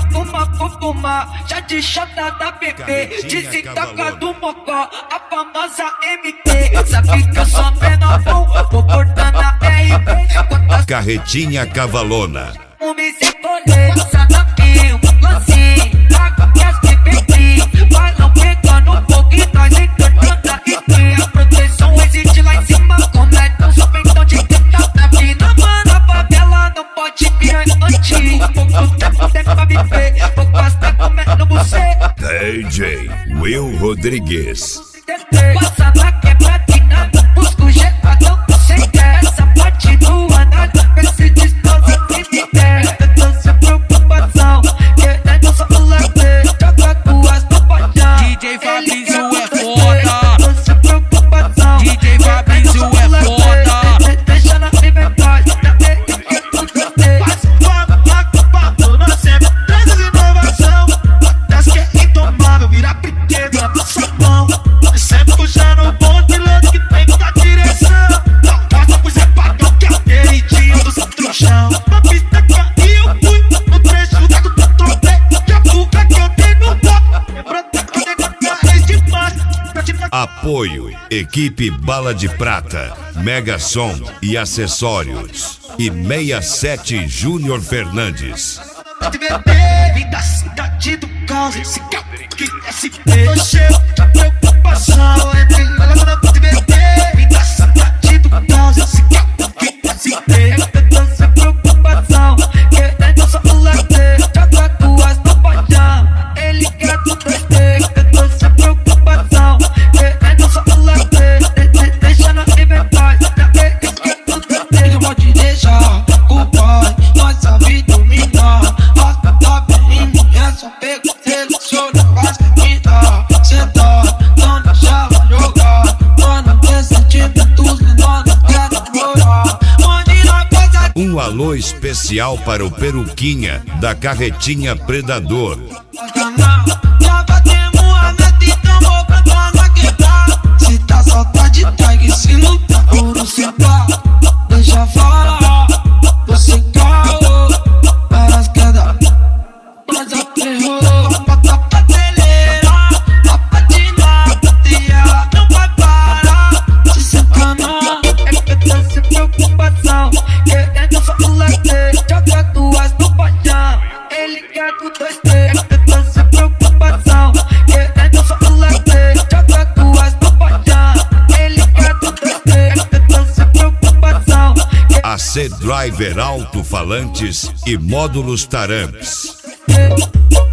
Fuma, já de chata da bebê, desintoca do mocó, a famosa MT. Sabe que eu sou menor bom, vou cortando a RP. Carretinha Cavalona. Me se colher, sanapinho, lancinho, trago que as bebê, vai não pegando fogo e nós entortando a IP. A proteção existe lá em cima, completa um supentão de teta na vida. Mano, a favela não pode virar antigo, pouco tempo tem pra viver. DJ Will Rodrigues. Passa na quebradinha, busco jetadão, sem essa parte do anal, esse dispositivo me der. Eu tô sem preocupação, querendo só o lazer, joga duas no paixão. DJ Fabrício é foda. Eu tô sem preocupação, DJ Fabrício é foda. deixa na liberdade, Apoio, equipe Bala de Prata, Mega Som e Acessórios e 67 Júnior Fernandes. Vida cidade do caos, esse carro que SP. Tô cheio de preocupação, entre ela não pode beber. Vida cidade do caos, esse carro que SP. Eu tô sem preocupação, querendo só o lazer, joga duas no paixão. Ele quer tudo SP. Eu tô sem preocupação, querendo só o lazer, deixa na liberdade. Ele quer tudo SP. Eu vou te deixar o pai, nossa vida dominar. Só pego, seleciona, faz vida, senta, não deixa ela jogar. Mano, tem sentimentos, menor, não quero morar. Um alô especial para o Peruquinha, da Carretinha Predador. Já batemos a meta, então vou pra na quebrar. Se tá só tá de tag, se não tá ouro, se tá, deixa falar. Você calou, para as quedas. Mas a terror, bota pra acelerar, a patinar, e ela não vai parar. Se sacanar, é que eu tô sem preocupação, querendo só o lazer, joga duas no paixão. Ele quer com 2T, é que eu tô sem preocupação, querendo só o lazer, joga duas no paixão. Ele quer com 2T, é que eu tô sem preocupação. AC Driver alto-falantes e módulos Taramps. Yeah.